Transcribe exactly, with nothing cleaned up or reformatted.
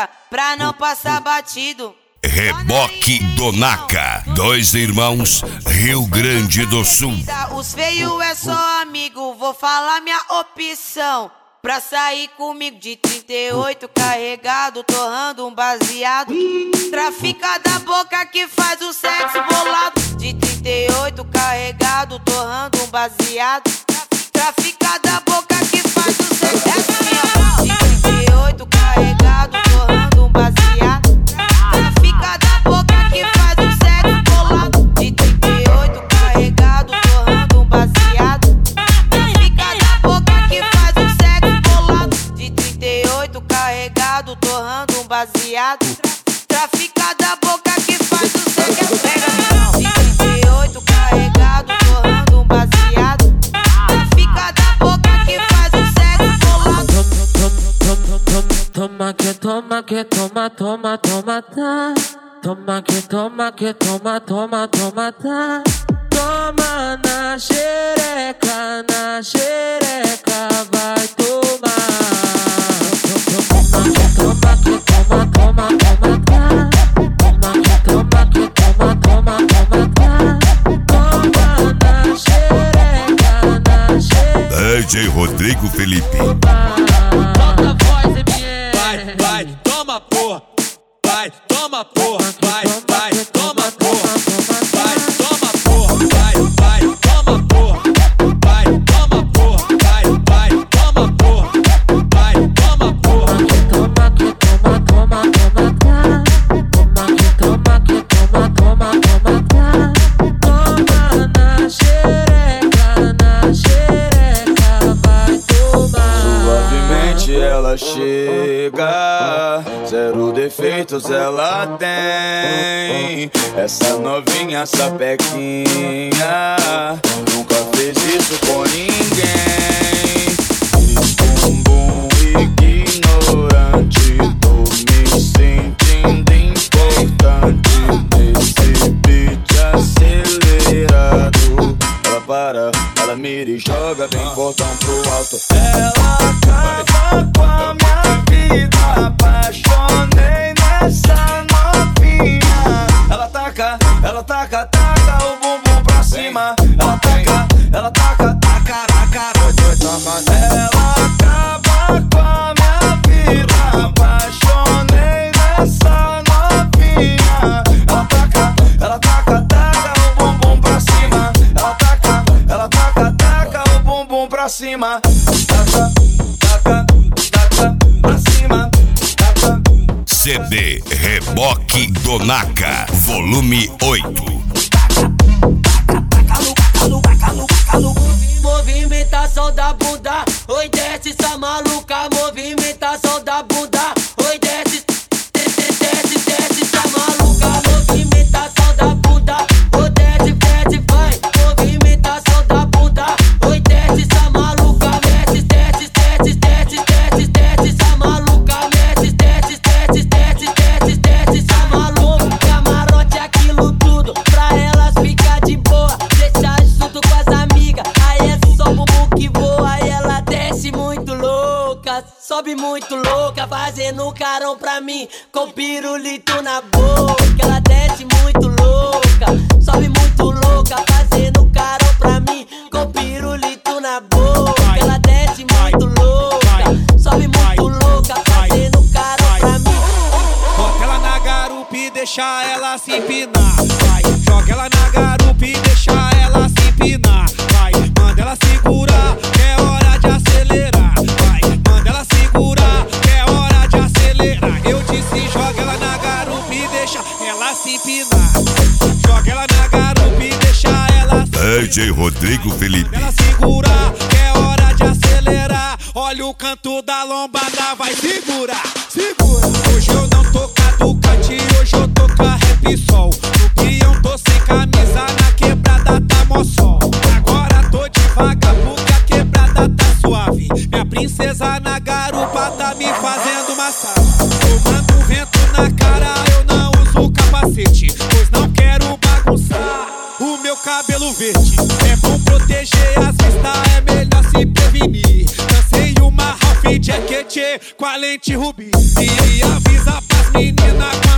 pra não passar batido. Reboque do Naca, dois irmãos, Rio Grande do Sul. Os feios é só amigo, vou falar minha opção. Pra sair comigo de trinta e oito carregado, torrando um baseado. Trafica da boca que faz o sexo bolado. De trinta e oito carregado, torrando um baseado. Trafica da boca que faz o sexo. Essa minha voz. De trinta e oito carregado, torrando um baseado. Trafica da boca que faz o sexo bolado. De trinta e oito carregado, torrando um baseado. Trafica da boca que faz o sexo bolado. De trinta e oito carregado, torrando um baseado. Trafica da boca que faz o sexo. Pega não. De trinta e oito carregado, torrando um baseado. Trafica da boca que faz o sexo bolado. Toma que toma que toma, toma, toma, tá. Toma que toma que toma, toma, toma, tá. Toma na xereca, na xereca, vai tomar. Toma que toma que toma, toma, toma, tá. Toma que toma que toma, toma, toma, tá. Toma na xereca, na xereca. D J Rodrigo Felipe. Vai, vai, toma porra. Vai, toma porra. Vai, vai, toma porra. Vai, toma porra. Vai, vai, toma porra. Vai, toma porra. Vai, vai, toma porra. Vai, toma porra. Toma que toma, toma, toma, tá. Toma que toma que toma, toma, toma, tá. Toma na xereca, na xereca, vai tomar. Suavemente ela chega, zero defeitos ela tem. Essa novinha sapequinha nunca fez isso com ninguém. Bumbum ignorante, tô me sentindo importante nesse beat acelerado. Ela para, ela mira e joga bem portão pro alto. Ela acaba com a minha vida, apaixonei nessa novinha. Ela taca, ela taca, taca o bumbum pra cima. Ela taca, ela taca, taca na cara. Ela acaba com a minha vida, apaixonei nessa novinha. Ela taca, ela taca, taca o bumbum pra cima. Ela taca, ela taca, taca o bumbum pra cima. Taca, taca, taca pra cima. Taca. C D Reboque do Naca, volume oito. Movimentação da bunda, oi desce essa maluca. Movimentação da bunda, oi desce, desce, desce, desce essa maluca. Movimentação da bunda, oi desce, desce, vai. Movimentação da bunda, oi desce essa maluca. Desce, desce, desce, desce, desce, desce essa maluca. Desce, desce, desce, desce, desce, desce essa maluca. Camarote é aquilo tudo, pra elas ficar de boa. Deixa junto com as amigas, aí é só bumbum que voa. Aí ela desce muito louca, sobe muito louca, fazendo carão pra mim, com pirulito na boca. Ela desce muito louca, sobe muito louca, fazendo carão pra mim, com pirulito na boca. Ela desce muito louca, sobe muito louca, fazendo carão pra mim. Bota ela na garupa e deixa ela se empinar. Vai, joga ela na garupa e deixa ela se empinar. Vai, manda ela segurar, que é hora de acelerar. Vai, manda ela segurar, que é hora de acelerar. Eu disse joga ela na garupa e deixa ela se empinar. Joga ela na garupa e deixa ela se empinar. D J Rodrigo Felipe. Ela segurar, que é hora de acelerar. Olha o canto da lombada, vai segurar, segura. Hoje eu não tô com a Ducati, hoje eu tô com a Repsol. No guião tô sem camisa, na quebrada tá mó sol. Agora tô devagar porque a quebrada tá suave. Minha princesa na garupa tá me fazendo massagem. Tomando vento na cara, eu não uso capacete, pois não quero bagunçar o meu cabelo verde. É bom proteger as vistas, é melhor se prevenir. Cansei uma Ralph Jacket, com a lente rubi. E avisa pras meninas